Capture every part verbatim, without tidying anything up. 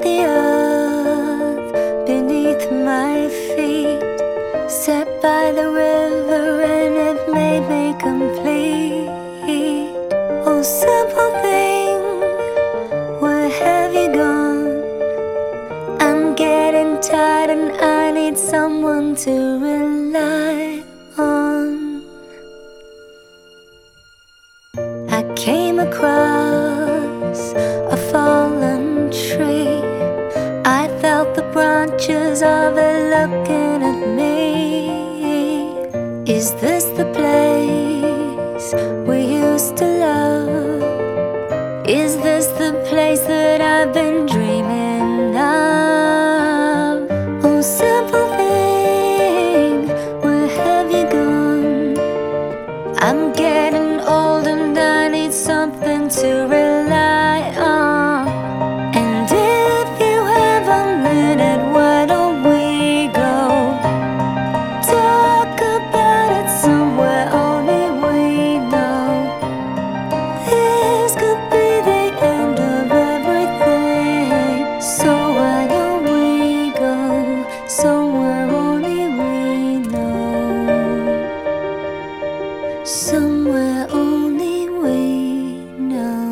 the earth beneath my feet, sat by the river and it made me complete. Oh, simple thing, where have you gone? I'm getting tired and I need someone to rely on. I came across a fallen tree. I felt the branches of it looking at me. Is this the place we used to love? Is this the place that I've been dreaming of? Oh, simple thing, where have you gone? I'm getting old and I need something to rely on. And if you have a minute, why don't we go talk about it somewhere only we know? This could be the end of everything, so why don't we go somewhere only we know? Somewhere only we know.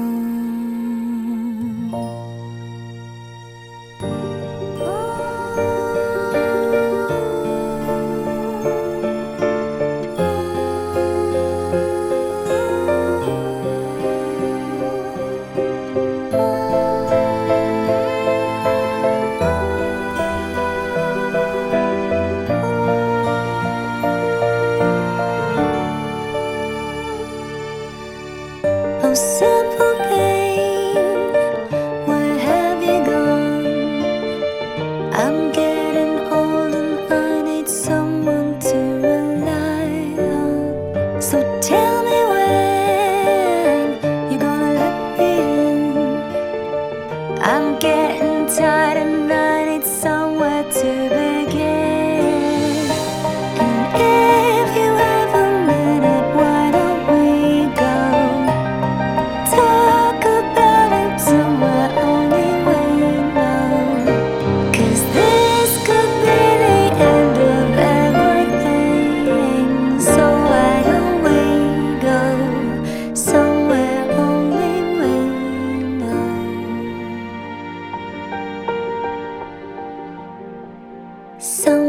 Oh, simple thing, where have you gone? I'm getting old and I need someone to rely on. So tell me when you're gonna let me in. I'm getting tired and I need somewhere to begin. And if you have a minute, why don't we go talk about it somewhere only we know? 'Cause this could be the end of everything, so why don't we go somewhere only we know? Somewhere